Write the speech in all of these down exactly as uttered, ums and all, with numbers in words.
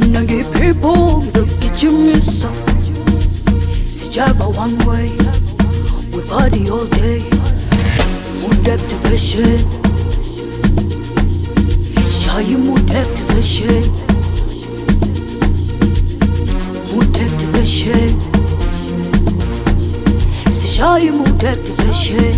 Mina ngiphipho ngizokugijimisa. Sijava one way, we party all day. Mood activation, shy mood activation. Mood activation, shy mood activation.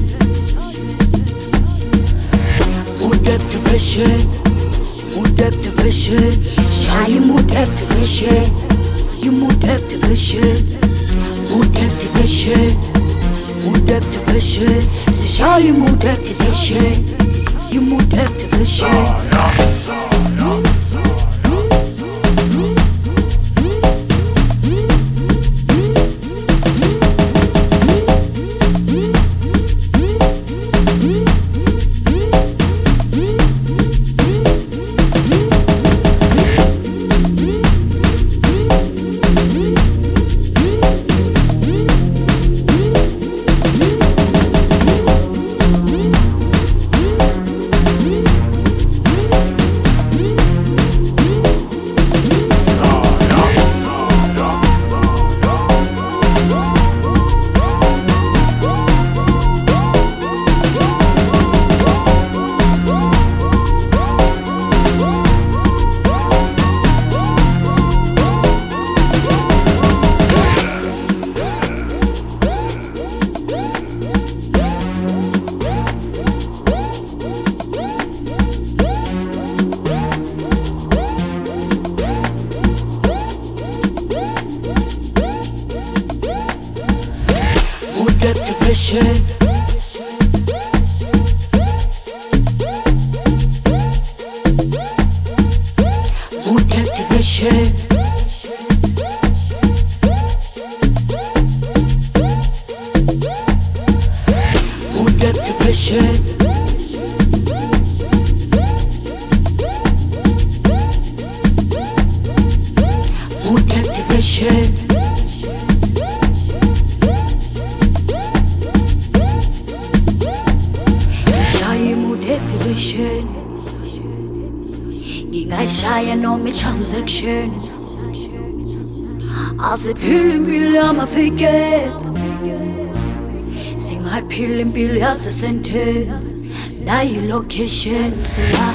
Mood activation, mood activation, shy mood activation. You mood activation, mood activation, mood activation. Shy mood activation, you mood activation. Activation, mood activation, mood activation, mood activation. Activation, ngingayishaya noma i-transaction. Asiphile impilo yama-fake, singayiphila impilo yasesenteni. Nayi location sila,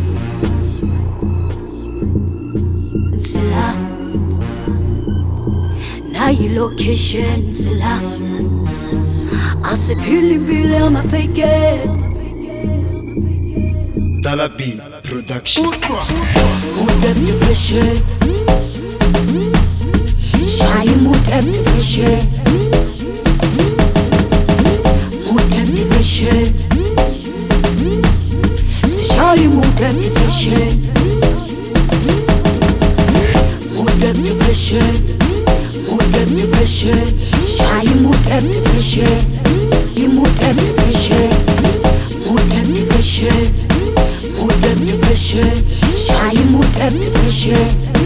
sila. Nayi location sila. Asiphile impilo yama-fake. Talabi Production. Mood activation, shy mood activation. Mood activation, shy mood activation. Mood activation, mood activation, shy mood activation. Mood activation, mood activation. Mood activation, shy mood activation.